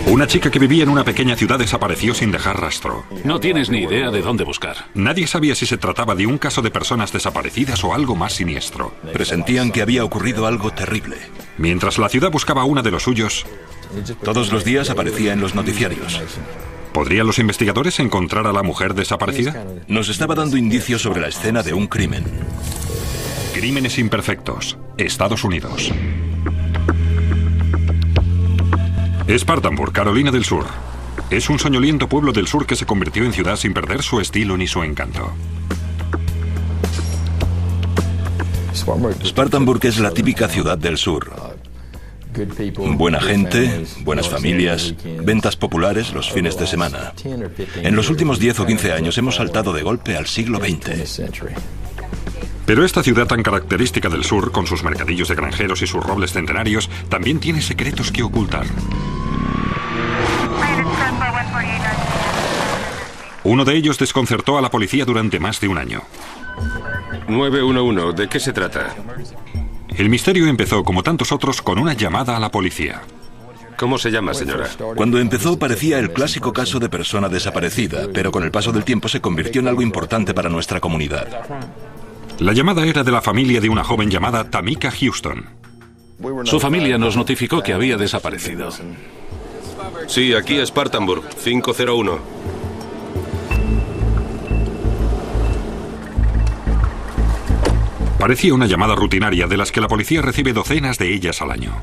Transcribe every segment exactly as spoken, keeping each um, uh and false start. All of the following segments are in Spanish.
Una chica que vivía en una pequeña ciudad desapareció sin dejar rastro. No tienes ni idea de dónde buscar. Nadie sabía si se trataba de un caso de personas desaparecidas o algo más siniestro. Presentían que había ocurrido algo terrible. Mientras la ciudad buscaba a una de los suyos, todos los días aparecía en los noticiarios. ¿podrían los investigadores encontrar a la mujer desaparecida? Nos estaba dando indicios sobre la escena de un crimen. Crímenes imperfectos, Estados Unidos. Spartanburg, Carolina del Sur. Es un soñoliento pueblo del sur que se convirtió en ciudad sin perder su estilo ni su encanto. Spartanburg es la típica ciudad del sur. Buena gente, buenas familias, ventas populares los fines de semana. En los últimos diez o quince años hemos saltado de golpe al siglo veinte. Pero esta ciudad tan característica del sur, con sus mercadillos de granjeros y sus robles centenarios, también tiene secretos que ocultar. Uno de ellos desconcertó a la policía durante más de un año. nueve uno uno, ¿de qué se trata? El misterio empezó, como tantos otros, con una llamada a la policía. ¿Cómo se llama, señora? Cuando empezó parecía el clásico caso de persona desaparecida, pero con el paso del tiempo se convirtió en algo importante para nuestra comunidad. La llamada era de la familia de una joven llamada Tamika Houston. Su familia nos notificó que había desaparecido. Sí, aquí Spartanburg, cinco cero uno. Parecía una llamada rutinaria de las que la policía recibe docenas de ellas al año.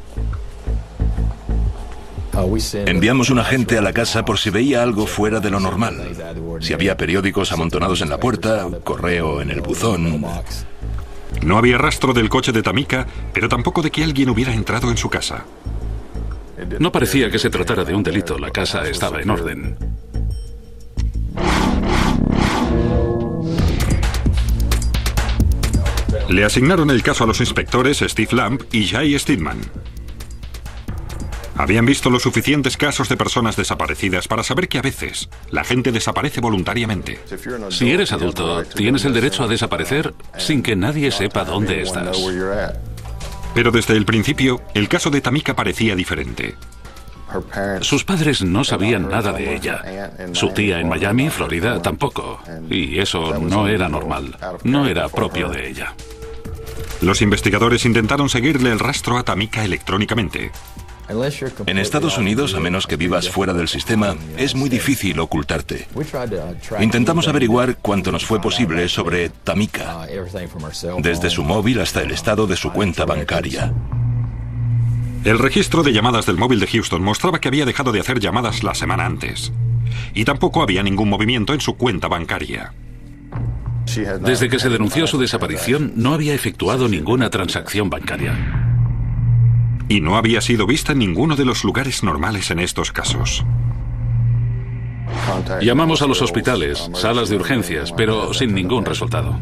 Enviamos un agente a la casa por si veía algo fuera de lo normal. Si había periódicos amontonados en la puerta, correo en el buzón. No había rastro del coche de Tamika, pero tampoco de que alguien hubiera entrado en su casa. No parecía que se tratara de un delito. La casa estaba en orden. Le asignaron el caso a los inspectores Steve Lamb y Jay Steedman. Habían visto los suficientes casos de personas desaparecidas para saber que a veces la gente desaparece voluntariamente. Si eres adulto, tienes el derecho a desaparecer sin que nadie sepa dónde estás. Pero desde el principio, el caso de Tamika parecía diferente. Sus padres no sabían nada de ella. Su tía en Miami, Florida, tampoco. Y eso no era normal. No era propio de ella. Los investigadores intentaron seguirle el rastro a Tamika electrónicamente. En Estados Unidos, a menos que vivas fuera del sistema, es muy difícil ocultarte. Intentamos averiguar cuanto nos fue posible sobre Tamika, desde su móvil hasta el estado de su cuenta bancaria. El registro de llamadas del móvil de Houston mostraba que había dejado de hacer llamadas la semana antes. Y tampoco había ningún movimiento en su cuenta bancaria. Desde que se denunció su desaparición, no había efectuado ninguna transacción bancaria. Y no había sido vista en ninguno de los lugares normales en estos casos. Llamamos a los hospitales, salas de urgencias, pero sin ningún resultado.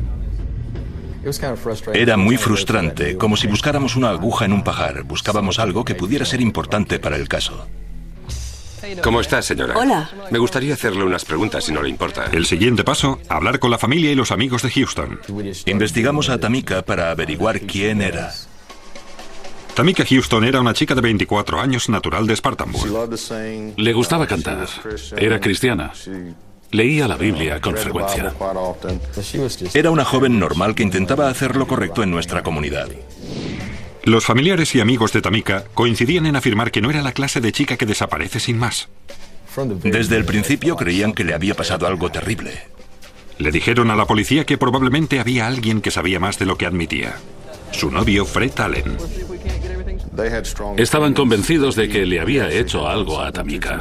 Era muy frustrante, como si buscáramos una aguja en un pajar. Buscábamos algo que pudiera ser importante para el caso. ¿Cómo está, señora? Hola. Me gustaría hacerle unas preguntas, si no le importa. El siguiente paso, hablar con la familia y los amigos de Houston. Investigamos a Tamika para averiguar quién era. Tamika Houston era una chica de veinticuatro años, natural de Spartanburg. Le gustaba cantar. Era cristiana. Leía la Biblia con frecuencia. Era una joven normal que intentaba hacer lo correcto en nuestra comunidad. Los familiares y amigos de Tamika coincidían en afirmar que no era la clase de chica que desaparece sin más. Desde el principio creían que le había pasado algo terrible. Le dijeron a la policía que probablemente había alguien que sabía más de lo que admitía. Su novio, Fred Allen. Estaban convencidos de que le había hecho algo a Tamika.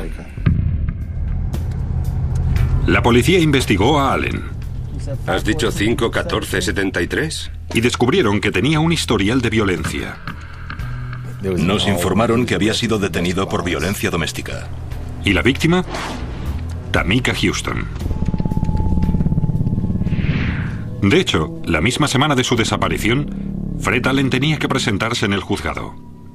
La policía investigó a Allen. ¿Has dicho cinco catorce setenta y tres? Y descubrieron que tenía un historial de violencia. Nos informaron que había sido detenido por violencia doméstica. ¿Y la víctima? Tamika Houston. De hecho, la misma semana de su desaparición, Fred Allen tenía que presentarse en el juzgado.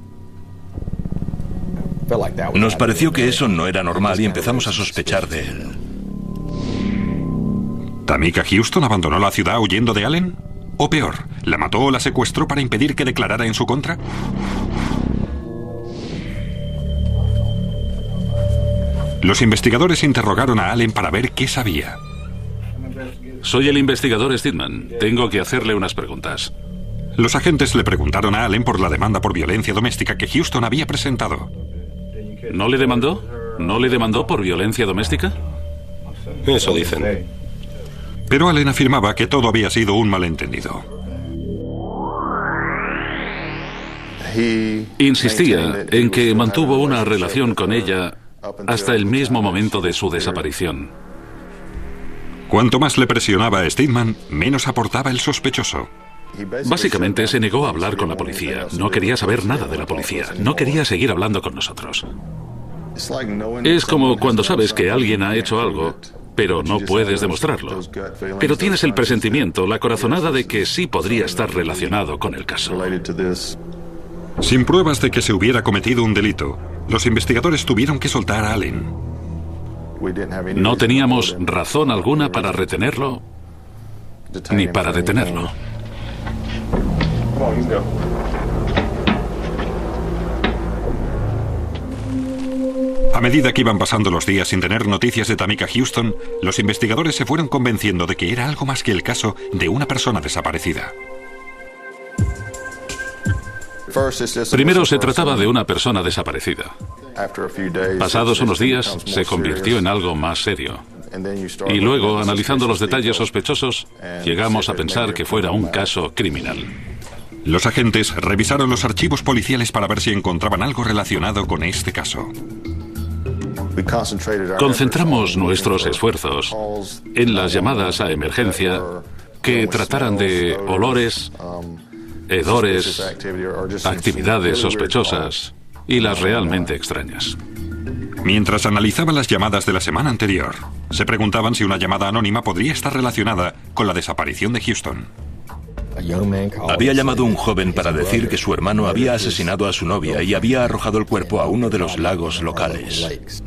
Nos pareció que eso no era normal y empezamos a sospechar de él. ¿Tamika Houston abandonó la ciudad huyendo de Allen? O peor, ¿la mató o la secuestró para impedir que declarara en su contra? Los investigadores interrogaron a Allen para ver qué sabía. Soy el investigador Steadman. Tengo que hacerle unas preguntas. Los agentes le preguntaron a Allen por la demanda por violencia doméstica que Houston había presentado. ¿No le demandó? ¿No le demandó por violencia doméstica? Eso dicen. Pero Allen afirmaba que todo había sido un malentendido. Insistía en que mantuvo una relación con ella hasta el mismo momento de su desaparición. Cuanto más le presionaba a Steadman, menos aportaba el sospechoso. Básicamente se negó a hablar con la policía. No quería saber nada de la policía. No quería seguir hablando con nosotros. Es como cuando sabes que alguien ha hecho algo, pero no puedes demostrarlo. Pero tienes el presentimiento, la corazonada de que sí podría estar relacionado con el caso. Sin pruebas de que se hubiera cometido un delito, los investigadores tuvieron que soltar a Allen. No teníamos razón alguna para retenerlo ni para detenerlo. A medida que iban pasando los días sin tener noticias de Tamika Houston, los investigadores se fueron convenciendo de que era algo más que el caso de una persona desaparecida. Primero se trataba de una persona desaparecida. Pasados unos días, se convirtió en algo más serio. Y luego, analizando los detalles sospechosos, llegamos a pensar que fuera un caso criminal. Los agentes revisaron los archivos policiales para ver si encontraban algo relacionado con este caso. Concentramos nuestros esfuerzos en las llamadas a emergencia que trataran de olores, hedores, actividades sospechosas y las realmente extrañas. Mientras analizaban las llamadas de la semana anterior, se preguntaban si una llamada anónima podría estar relacionada con la desaparición de Houston. Había llamado un joven para decir que su hermano había asesinado a su novia y había arrojado el cuerpo a uno de los lagos locales.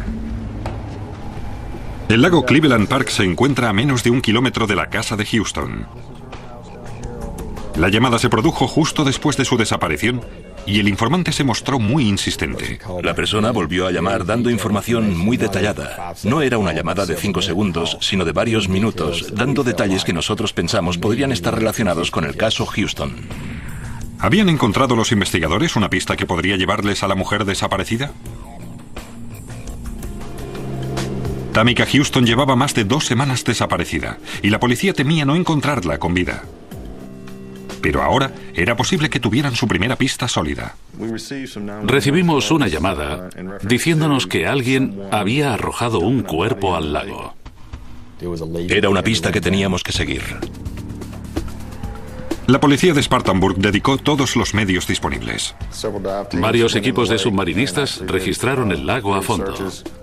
El lago Cleveland Park se encuentra a menos de un kilómetro de la casa de Houston. La llamada se produjo justo después de su desaparición y el informante se mostró muy insistente. La persona volvió a llamar dando información muy detallada. No era una llamada de cinco segundos, sino de varios minutos, dando detalles que nosotros pensamos podrían estar relacionados con el caso Houston. ¿Habían encontrado los investigadores una pista que podría llevarles a la mujer desaparecida? Tamika Houston llevaba más de dos semanas desaparecida y la policía temía no encontrarla con vida. Pero ahora era posible que tuvieran su primera pista sólida. Recibimos una llamada diciéndonos que alguien había arrojado un cuerpo al lago. Era una pista que teníamos que seguir. La policía de Spartanburg dedicó todos los medios disponibles. Varios equipos de submarinistas registraron el lago a fondo.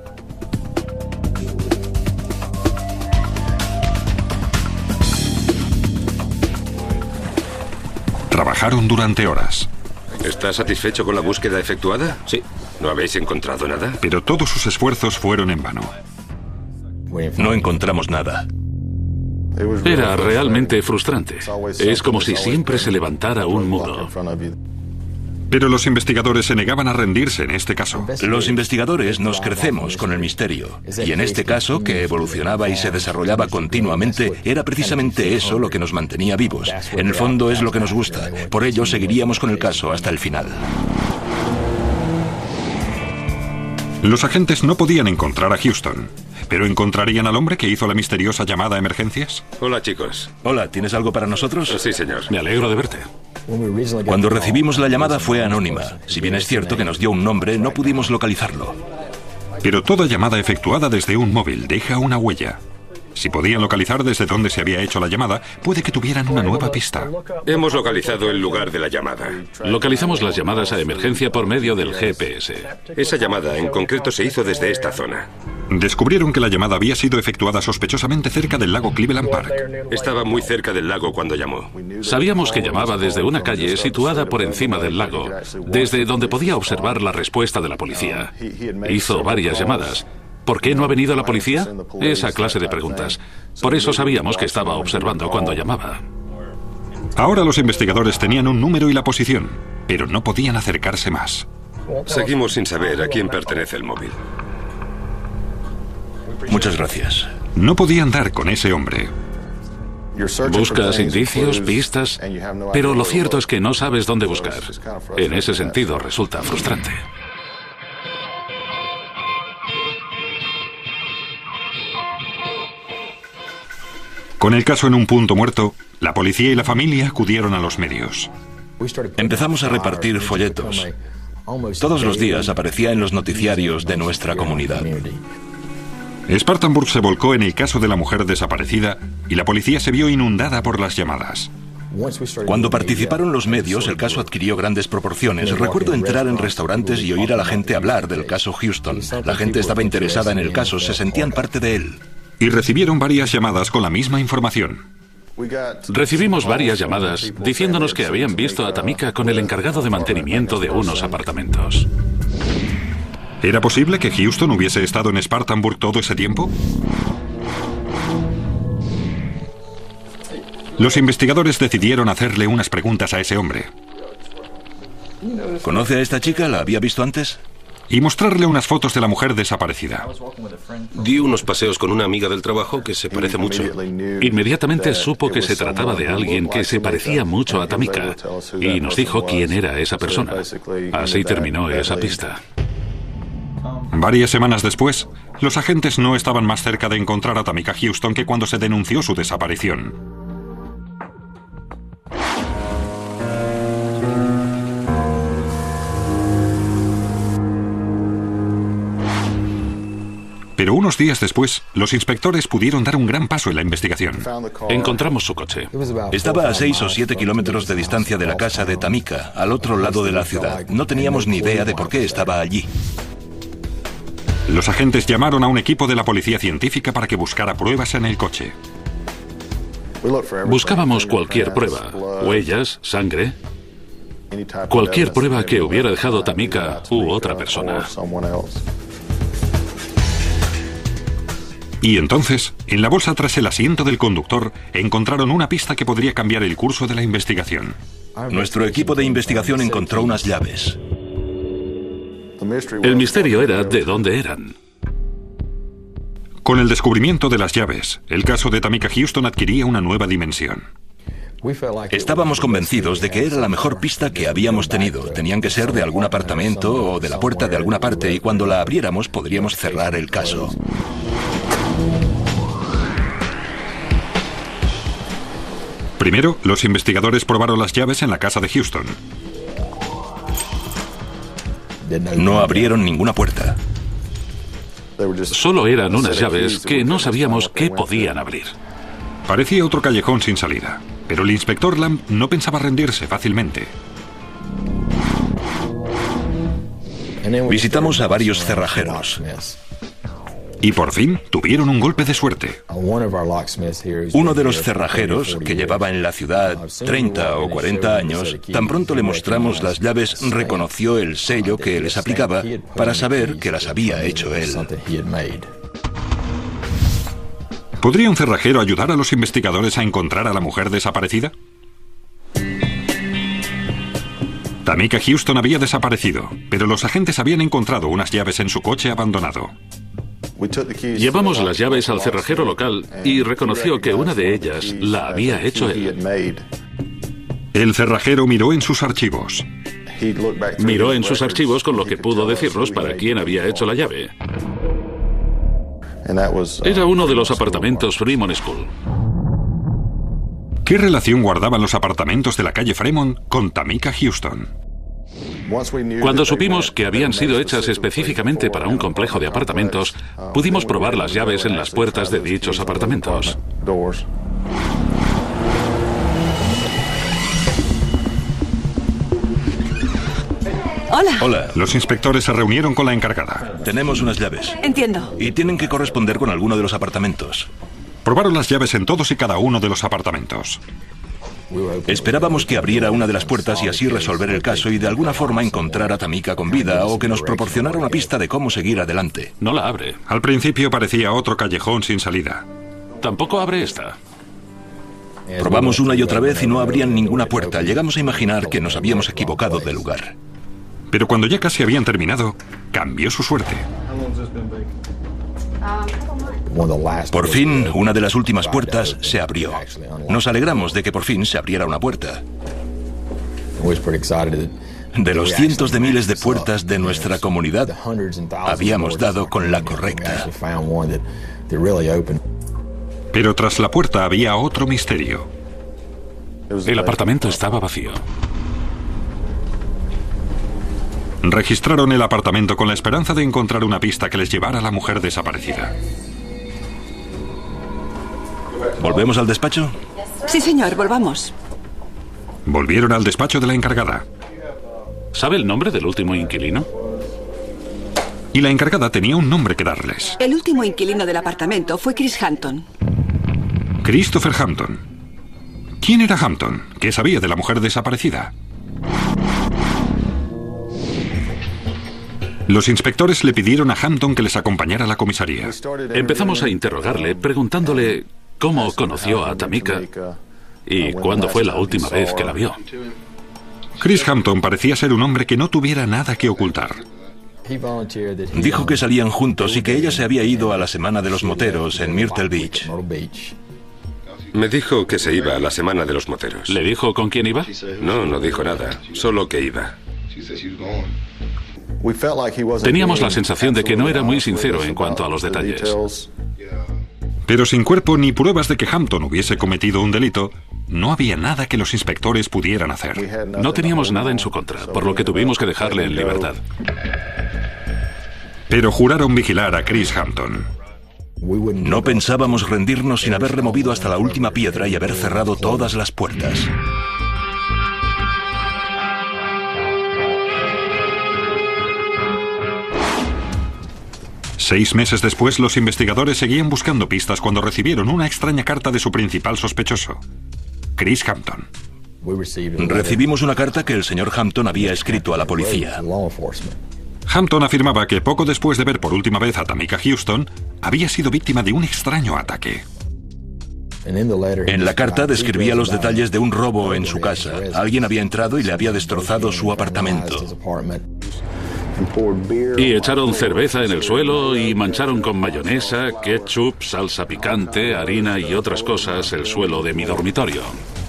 Trabajaron durante horas. ¿Está satisfecho con la búsqueda efectuada? Sí. ¿No habéis encontrado nada? Pero todos sus esfuerzos fueron en vano. No encontramos nada. Era realmente frustrante. Es como si siempre se levantara un muro. Pero los investigadores se negaban a rendirse en este caso. Los investigadores nos crecemos con el misterio. Y en este caso, que evolucionaba y se desarrollaba continuamente, era precisamente eso lo que nos mantenía vivos. En el fondo es lo que nos gusta. Por ello, seguiríamos con el caso hasta el final. Los agentes no podían encontrar a Houston, pero ¿encontrarían al hombre que hizo la misteriosa llamada a emergencias? Hola, chicos. Hola, ¿tienes algo para nosotros? Sí, señor. Me alegro de verte. Cuando recibimos la llamada fue anónima. Si bien es cierto que nos dio un nombre, no pudimos localizarlo. Pero toda llamada efectuada desde un móvil deja una huella. Si podían localizar desde dónde se había hecho la llamada, puede que tuvieran una nueva pista. Hemos localizado el lugar de la llamada. Localizamos las llamadas a emergencia por medio del G P S. Esa llamada en concreto se hizo desde esta zona. Descubrieron que la llamada había sido efectuada sospechosamente cerca del lago Cleveland Park. Estaba muy cerca del lago cuando llamó. Sabíamos que llamaba desde una calle situada por encima del lago, desde donde podía observar la respuesta de la policía. Hizo varias llamadas. ¿Por qué no ha venido la policía? Esa clase de preguntas. Por eso sabíamos que estaba observando cuando llamaba. Ahora los investigadores tenían un número y la posición, pero no podían acercarse más. Seguimos sin saber a quién pertenece el móvil. Muchas gracias. No podían dar con ese hombre. Buscas indicios, pistas, pero lo cierto es que no sabes dónde buscar. En ese sentido resulta frustrante. Con el caso en un punto muerto, la policía y la familia acudieron a los medios. Empezamos a repartir folletos. Todos los días aparecía en los noticiarios de nuestra comunidad. Spartanburg se volcó en el caso de la mujer desaparecida y la policía se vio inundada por las llamadas. Cuando participaron los medios, el caso adquirió grandes proporciones. Recuerdo entrar en restaurantes y oír a la gente hablar del caso Houston. La gente estaba interesada en el caso, se sentían parte de él. Y recibieron varias llamadas con la misma información. Recibimos varias llamadas diciéndonos que habían visto a Tamika con el encargado de mantenimiento de unos apartamentos. ¿Era posible que Houston hubiese estado en Spartanburg todo ese tiempo? Los investigadores decidieron hacerle unas preguntas a ese hombre. ¿Conoce a esta chica? ¿La había visto antes? Y mostrarle unas fotos de la mujer desaparecida. Di unos paseos con una amiga del trabajo que se parece mucho. Inmediatamente supo que se trataba de alguien que se parecía mucho a Tamika y nos dijo quién era esa persona. Así terminó esa pista. Varias semanas después, los agentes no estaban más cerca de encontrar a Tamika Houston que cuando se denunció su desaparición. Pero unos días después, los inspectores pudieron dar un gran paso en la investigación. Encontramos su coche. Estaba a seis o siete kilómetros de distancia de la casa de Tamika, al otro lado de la ciudad. No teníamos ni idea de por qué estaba allí. Los agentes llamaron a un equipo de la policía científica para que buscara pruebas en el coche. Buscábamos cualquier prueba, huellas, sangre, cualquier prueba que hubiera dejado Tamika u otra persona. Y entonces, en la bolsa tras el asiento del conductor, encontraron una pista que podría cambiar el curso de la investigación. Nuestro equipo de investigación encontró unas llaves. El misterio era de dónde eran. Con el descubrimiento de las llaves, el caso de Tamika Houston adquiría una nueva dimensión. Estábamos convencidos de que era la mejor pista que habíamos tenido. Tenían que ser de algún apartamento o de la puerta de alguna parte y cuando la abriéramos podríamos cerrar el caso. Primero, los investigadores probaron las llaves en la casa de Houston. No abrieron ninguna puerta. Solo eran unas llaves que no sabíamos qué podían abrir. Parecía otro callejón sin salida, pero el inspector Lamb no pensaba rendirse fácilmente. Visitamos a varios cerrajeros. Y por fin tuvieron un golpe de suerte. Uno de los cerrajeros, que llevaba en la ciudad treinta o cuarenta años, tan pronto le mostramos las llaves, reconoció el sello que les aplicaba para saber que las había hecho él. ¿Podría un cerrajero ayudar a los investigadores a encontrar a la mujer desaparecida? Tamika Houston había desaparecido, pero los agentes habían encontrado unas llaves en su coche abandonado. Llevamos las llaves al cerrajero local y reconoció que una de ellas la había hecho él. El cerrajero miró en sus archivos. Miró en sus archivos con lo que pudo decirnos para quién había hecho la llave. Era uno de los apartamentos Fremont School. ¿Qué relación guardaban los apartamentos de la calle Fremont con Tamika Houston? Cuando supimos que habían sido hechas específicamente para un complejo de apartamentos, pudimos probar las llaves en las puertas de dichos apartamentos. Hola. Hola. Los inspectores se reunieron con la encargada. Tenemos unas llaves. Entiendo. Y tienen que corresponder con alguno de los apartamentos. Probaron las llaves en todos y cada uno de los apartamentos. Esperábamos que abriera una de las puertas y así resolver el caso y de alguna forma encontrar a Tamika con vida o que nos proporcionara una pista de cómo seguir adelante. No la abre. Al principio parecía otro callejón sin salida. Tampoco abre esta. Probamos una y otra vez y no abrían ninguna puerta. Llegamos a imaginar que nos habíamos equivocado de lugar. Pero cuando ya casi habían terminado, cambió su suerte. Por fin, una de las últimas puertas se abrió. Nos alegramos de que por fin se abriera una puerta. De los cientos de miles de puertas de nuestra comunidad, habíamos dado con la correcta. Pero tras la puerta había otro misterio. El apartamento estaba vacío. Registraron el apartamento con la esperanza de encontrar una pista que les llevara a la mujer desaparecida. ¿Volvemos al despacho? Sí, señor, volvamos. Volvieron al despacho de la encargada. ¿Sabe el nombre del último inquilino? Y la encargada tenía un nombre que darles. El último inquilino del apartamento fue Chris Hampton. Christopher Hampton. ¿Quién era Hampton? ¿Qué sabía de la mujer desaparecida? Los inspectores le pidieron a Hampton que les acompañara a la comisaría. Empezamos a interrogarle, preguntándole cómo conoció a Tamika y cuándo fue la última vez que la vio. Chris Hampton parecía ser un hombre que no tuviera nada que ocultar. Dijo que salían juntos y que ella se había ido a la semana de los moteros en Myrtle Beach. Me dijo que se iba a la semana de los moteros. ¿Le dijo con quién iba? No, no dijo nada, solo que iba. Teníamos la sensación de que no era muy sincero en cuanto a los detalles. Pero sin cuerpo ni pruebas de que Hampton hubiese cometido un delito, no había nada que los inspectores pudieran hacer. No teníamos nada en su contra, por lo que tuvimos que dejarle en libertad. Pero juraron vigilar a Chris Hampton. No pensábamos rendirnos sin haber removido hasta la última piedra y haber cerrado todas las puertas. Seis meses después, los investigadores seguían buscando pistas cuando recibieron una extraña carta de su principal sospechoso, Chris Hampton. Recibimos una carta que el señor Hampton había escrito a la policía. Hampton afirmaba que poco después de ver por última vez a Tamika Houston, había sido víctima de un extraño ataque. En la carta describía los detalles de un robo en su casa. Alguien había entrado y le había destrozado su apartamento. Y echaron cerveza en el suelo y mancharon con mayonesa, ketchup, salsa picante, harina y otras cosas el suelo de mi dormitorio.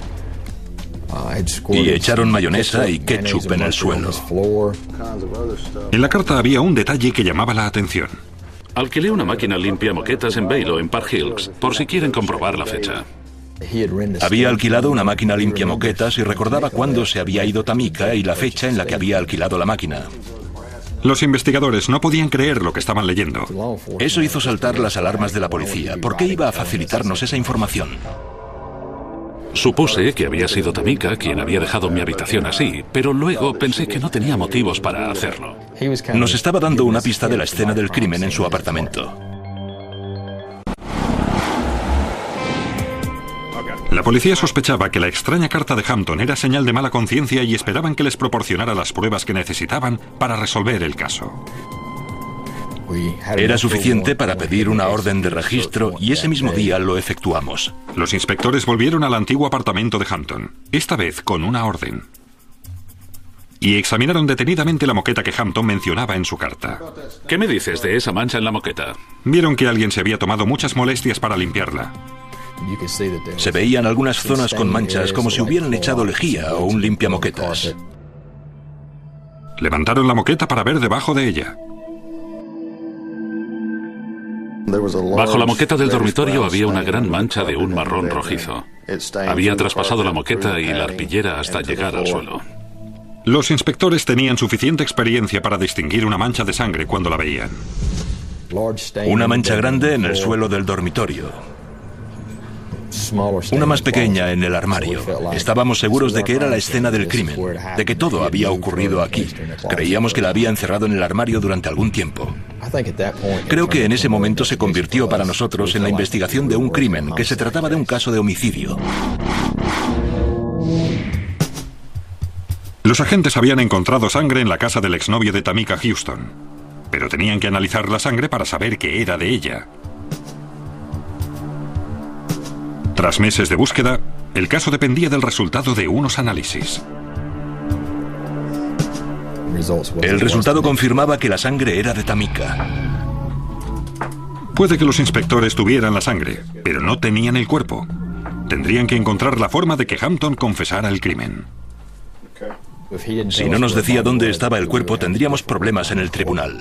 Y echaron mayonesa y ketchup en el suelo. En la carta había un detalle que llamaba la atención. Alquilé una máquina limpia moquetas en Baylo, en Park Hills, por si quieren comprobar la fecha. Había alquilado una máquina limpia moquetas y recordaba cuándo se había ido Tamika y la fecha en la que había alquilado la máquina. Los investigadores no podían creer lo que estaban leyendo. Eso hizo saltar las alarmas de la policía. ¿Por qué iba a facilitarnos esa información? Supuse que había sido Tamika quien había dejado mi habitación así, pero luego pensé que no tenía motivos para hacerlo. Nos estaba dando una pista de la escena del crimen en su apartamento. La policía sospechaba que la extraña carta de Hampton era señal de mala conciencia y esperaban que les proporcionara las pruebas que necesitaban para resolver el caso. Era suficiente para pedir una orden de registro y ese mismo día lo efectuamos. Los inspectores volvieron al antiguo apartamento de Hampton, esta vez con una orden. Y examinaron detenidamente la moqueta que Hampton mencionaba en su carta. ¿Qué me dices de esa mancha en la moqueta? Vieron que alguien se había tomado muchas molestias para limpiarla. Se veían algunas zonas con manchas como si hubieran echado lejía o un limpiamoquetas. Levantaron la moqueta para ver debajo de ella. Bajo la moqueta del dormitorio había una gran mancha de un marrón rojizo. Había traspasado la moqueta y la arpillera hasta llegar al suelo. Los inspectores tenían suficiente experiencia para distinguir una mancha de sangre cuando la veían. Una mancha grande en el suelo del dormitorio. Una más pequeña en el armario. Estábamos seguros de que era la escena del crimen, de que todo había ocurrido aquí. Creíamos que la había encerrado en el armario durante algún tiempo. Creo que en ese momento se convirtió para nosotros en la investigación de un crimen, que se trataba de un caso de homicidio. Los agentes habían encontrado sangre en la casa del exnovio de Tamika Houston, pero tenían que analizar la sangre para saber que era de ella. Tras meses de búsqueda, el caso dependía del resultado de unos análisis. El resultado confirmaba que la sangre era de Tamika. Puede que los inspectores tuvieran la sangre, pero no tenían el cuerpo. Tendrían que encontrar la forma de que Hampton confesara el crimen. Si no nos decía dónde estaba el cuerpo, tendríamos problemas en el tribunal.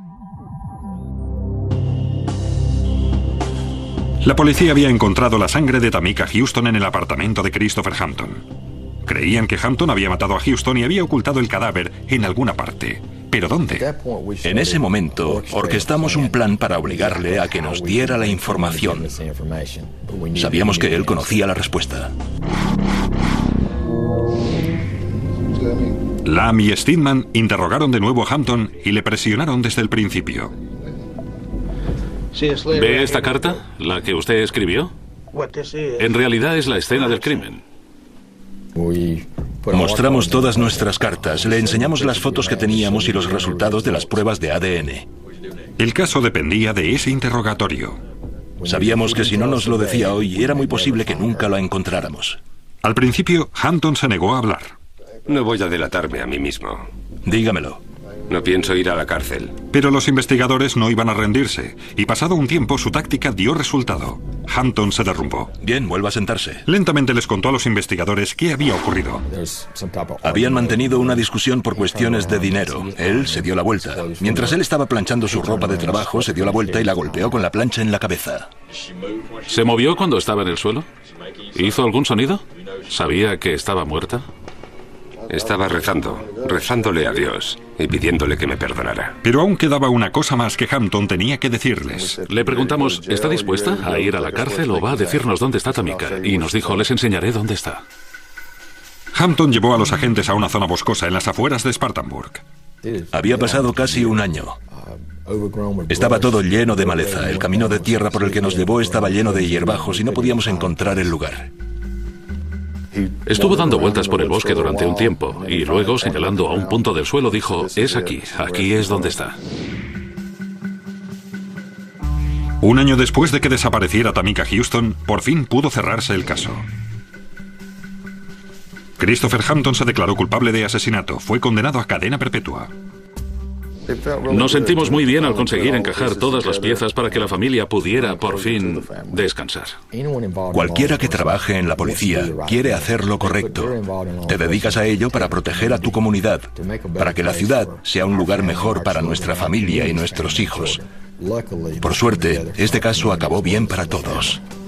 La policía había encontrado la sangre de Tamika Houston en el apartamento de Christopher Hampton. Creían que Hampton había matado a Houston y había ocultado el cadáver en alguna parte. ¿Pero dónde? En ese momento, orquestamos un plan para obligarle a que nos diera la información. Sabíamos que él conocía la respuesta. Lam y Steedman interrogaron de nuevo a Hampton y le presionaron desde el principio. ¿Ve esta carta? ¿La que usted escribió? En realidad es la escena del crimen. Mostramos todas nuestras cartas, le enseñamos las fotos que teníamos y los resultados de las pruebas de A D N. El caso dependía de ese interrogatorio. Sabíamos que si no nos lo decía hoy, era muy posible que nunca lo encontráramos. Al principio, Hampton se negó a hablar. No voy a delatarme a mí mismo. Dígamelo. No pienso ir a la cárcel. Pero los investigadores no iban a rendirse, y pasado un tiempo su táctica dio resultado. Hampton se derrumbó. Bien, vuelva a sentarse. Lentamente les contó a los investigadores qué había ocurrido. Habían mantenido una discusión por cuestiones de dinero. Él se dio la vuelta. Mientras él estaba planchando su ropa de trabajo, se dio la vuelta y la golpeó con la plancha en la cabeza. ¿Se movió cuando estaba en el suelo? ¿Hizo algún sonido? ¿Sabía que estaba muerta? Estaba rezando, rezándole a Dios y pidiéndole que me perdonara. Pero aún quedaba una cosa más que Hampton tenía que decirles. Le preguntamos, ¿está dispuesta a ir a la cárcel o va a decirnos dónde está Tamika? Y nos dijo, les enseñaré dónde está. Hampton llevó a los agentes a una zona boscosa en las afueras de Spartanburg. Había pasado casi un año. Estaba todo lleno de maleza. El camino de tierra por el que nos llevó estaba lleno de hierbajos y no podíamos encontrar el lugar. Estuvo dando vueltas por el bosque durante un tiempo y luego, señalando a un punto del suelo, dijo, es aquí, aquí es donde está. Un año después de que desapareciera Tamika Houston, por fin pudo cerrarse el caso. Christopher Hampton se declaró culpable de asesinato. Fue condenado a cadena perpetua. Nos sentimos muy bien al conseguir encajar todas las piezas para que la familia pudiera, por fin, descansar. Cualquiera que trabaje en la policía quiere hacer lo correcto. Te dedicas a ello para proteger a tu comunidad, para que la ciudad sea un lugar mejor para nuestra familia y nuestros hijos. Por suerte, este caso acabó bien para todos.